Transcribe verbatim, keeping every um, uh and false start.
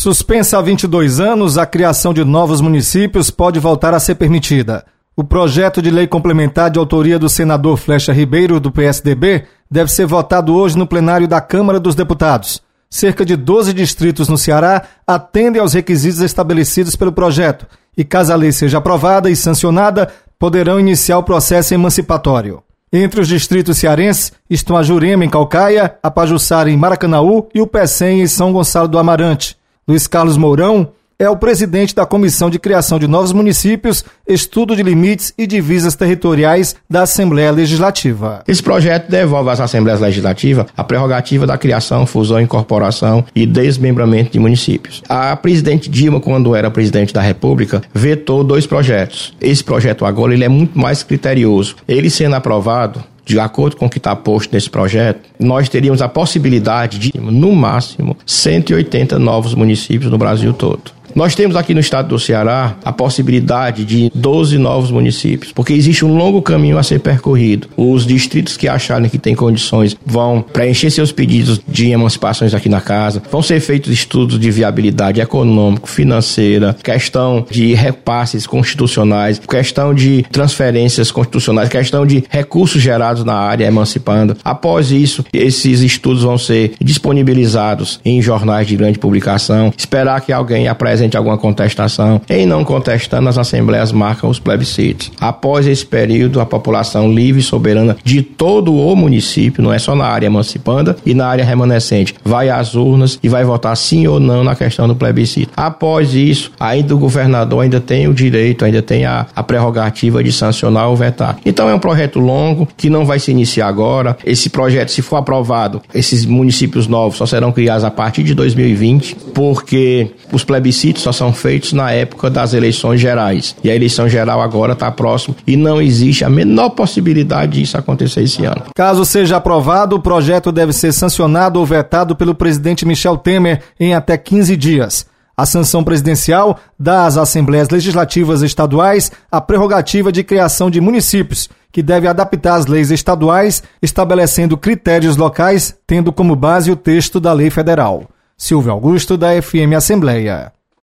Suspensa há vinte e dois anos, a criação de novos municípios pode voltar a ser permitida. O projeto de lei complementar de autoria do senador Flecha Ribeiro, do P S D B, deve ser votado hoje no plenário da Câmara dos Deputados. Cerca de doze distritos no Ceará atendem aos requisitos estabelecidos pelo projeto e, caso a lei seja aprovada e sancionada, poderão iniciar o processo emancipatório. Entre os distritos cearenses estão a Jurema, em Caucaia, a Pajuçara, em Maracanaú, e o Pecém, em São Gonçalo do Amarante. Luiz Carlos Mourão é o presidente da Comissão de Criação de Novos Municípios, Estudo de Limites e Divisas Territoriais da Assembleia Legislativa. Esse projeto devolve às Assembleias Legislativas a prerrogativa da criação, fusão, incorporação e desmembramento de municípios. A presidente Dilma, quando era presidente da República, vetou dois projetos. Esse projeto agora ele é muito mais criterioso. Ele sendo aprovado, de acordo com o que está posto nesse projeto, nós teríamos a possibilidade de, no máximo, cento e oitenta novos municípios no Brasil todo. Nós temos aqui no estado do Ceará a possibilidade de doze novos municípios, porque existe um longo caminho a ser percorrido. Os distritos que acharem que têm condições vão preencher seus pedidos de emancipações aqui na casa, vão ser feitos estudos de viabilidade econômico, financeira, questão de repasses constitucionais, questão de transferências constitucionais, questão de recursos gerados na área emancipando. Após isso, esses estudos vão ser disponibilizados em jornais de grande publicação, esperar que alguém apresente alguma contestação. Em não contestando, as assembleias marcam os plebiscitos. Após esse período, a população livre e soberana de todo o município, não é só na área emancipanda e na área remanescente, vai às urnas e vai votar sim ou não na questão do plebiscito. Após isso, ainda o governador ainda tem o direito, ainda tem a, a prerrogativa de sancionar ou vetar. Então é um projeto longo que não vai se iniciar agora. Esse projeto, se for aprovado, esses municípios novos só serão criados a partir de dois mil e vinte, porque os plebiscitos só são feitos na época das eleições gerais. E a eleição geral agora está próxima e não existe a menor possibilidade disso acontecer esse ano. Caso seja aprovado, o projeto deve ser sancionado ou vetado pelo presidente Michel Temer em até quinze dias. A sanção presidencial dá às Assembleias Legislativas Estaduais a prerrogativa de criação de municípios, que deve adaptar as leis estaduais, estabelecendo critérios locais, tendo como base o texto da lei federal. Silvio Augusto, da F M Assembleia.